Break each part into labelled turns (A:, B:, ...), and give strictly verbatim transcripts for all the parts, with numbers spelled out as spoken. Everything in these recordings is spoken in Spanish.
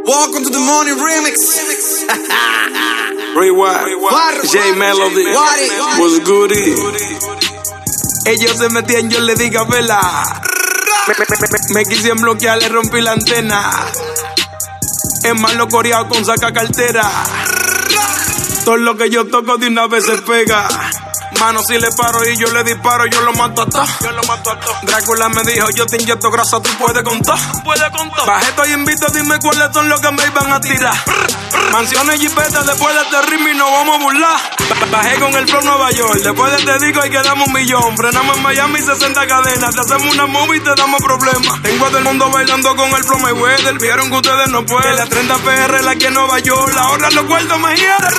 A: Welcome to the morning remix.
B: Rewind, J Melody, what's good? Ellos se metían, yo le di vela. Me, me, me, me, me quisieron bloquear, le rompí la antena. Es malo coreado con saca cartera. Todo lo que yo toco de una vez se pega. Mano, si le paro y yo le disparo, yo lo mato a todo. Yo lo mato a todo. Drácula me dijo, yo te inyecto grasa, tú puedes con todo. Puedes con todo. Bajé, estoy invito, dime cuáles son los que me iban a tirar. Mansiones y jipetas, después de este ritmo y nos vamos a burlar. Bajé con el flow Nueva York, después de este disco y quedamos un millón. Frenamos en Miami sesenta cadenas, te hacemos una movie y te damos problemas. Tengo a todo el mundo bailando con el flow Mayweather. Vieron que ustedes no pueden. La treinta P R la aquí en Nueva York, ahora los cuartos me hieren.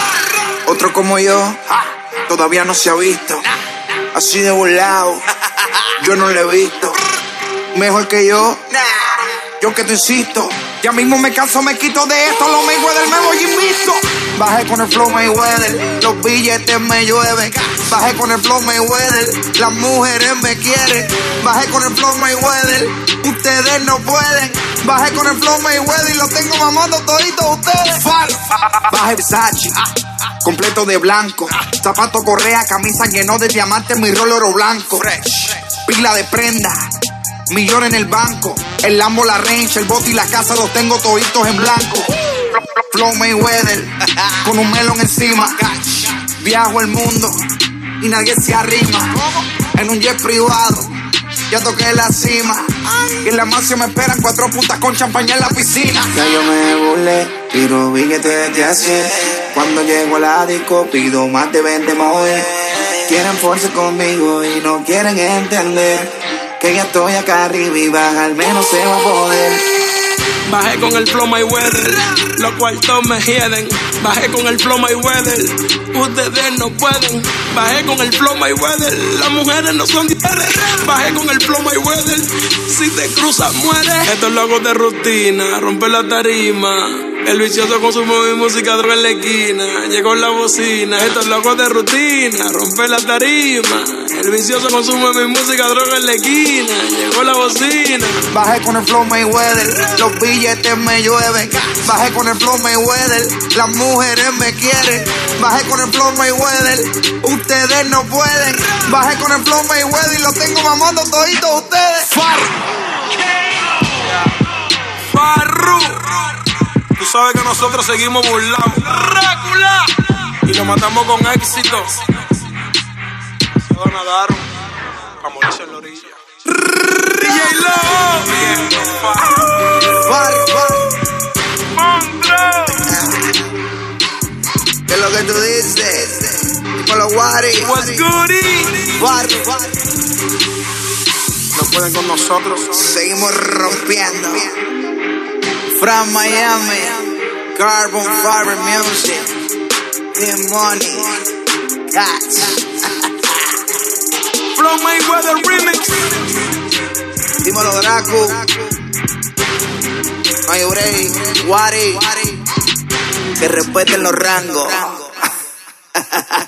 A: Otro como yo todavía no se ha visto, así de volado, yo no lo he visto. Mejor que yo, yo que te insisto. Ya mismo me canso, me quito de esto. Los Mayweather me voy invicto. Bajé con el flow Mayweather, los billetes me llueven. Bajé con el flow Mayweather, las mujeres me quieren. Bajé con el flow Mayweather, ustedes no pueden. Bajé con el flow Mayweather y lo tengo mamando toditos ustedes. Bajé Versace, completo de blanco. Zapato, correa, camisa lleno de diamantes, mi rol oro blanco. Pila de prenda, millón en el banco. El Lambo, la Range, el bote y la casa los tengo toditos en blanco. Flow Mayweather, con un melón encima. Viajo el mundo y nadie se arrima. En un jet privado, ya toqué la cima. Y en la máxima me esperan cuatro putas con champaña en la piscina.
C: Ya yo me burlé, tiro billetes de así. Cuando llego a la disco pido más de veinte moes. Quieren fuerza conmigo y no quieren entender que ya estoy acá arriba y baja, al menos se va a poder.
B: Bajé con el flow Mayweather, los cuartos me hieden. Bajé con el flow Mayweather, ustedes no pueden. Bajé con el flow Mayweather, las mujeres no son diferentes. Bajé con el flow Mayweather, si te cruzas mueres. Estos locos de rutina, romper la tarima. El vicioso consume mi música, droga en la esquina. Llegó la bocina, estos locos de rutina, romper la tarima. El vicioso consume mi música, droga en la esquina. Llegó la bocina.
A: Bajé con el flow Mayweather, los billetes me llueven. Bajé con el flow Mayweather, las mujeres me quieren. Bajé con el flow Mayweather, ustedes no pueden. Bajé con el flow Mayweather y lo tengo mamando toditos ustedes.
B: Farru, Farru. Tú sabes que nosotros seguimos burlados. Drácula. Y lo matamos con éxito. Se lo nadaron para morirse en la orilla. D J Low. Monstruo.
A: ¿Qué es lo que tú dices? Con los Wari.
B: What's goody?
A: Barrio.
B: No pueden con nosotros.
A: Seguimos rompiendo. From Miami, Carbon Fiber Music, The Money, Cats.
B: Flow Mayweather Remix.
A: Dímelo, Dracu. Mayurey, Wari. Que respeten los rangos.